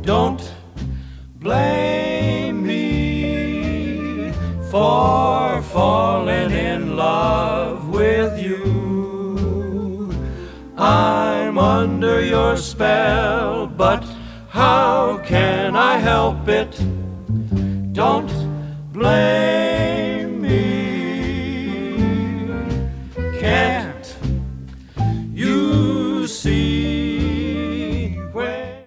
Don't blame me for falling in love with you. I'm under your spell, but how can I help it? Don't blame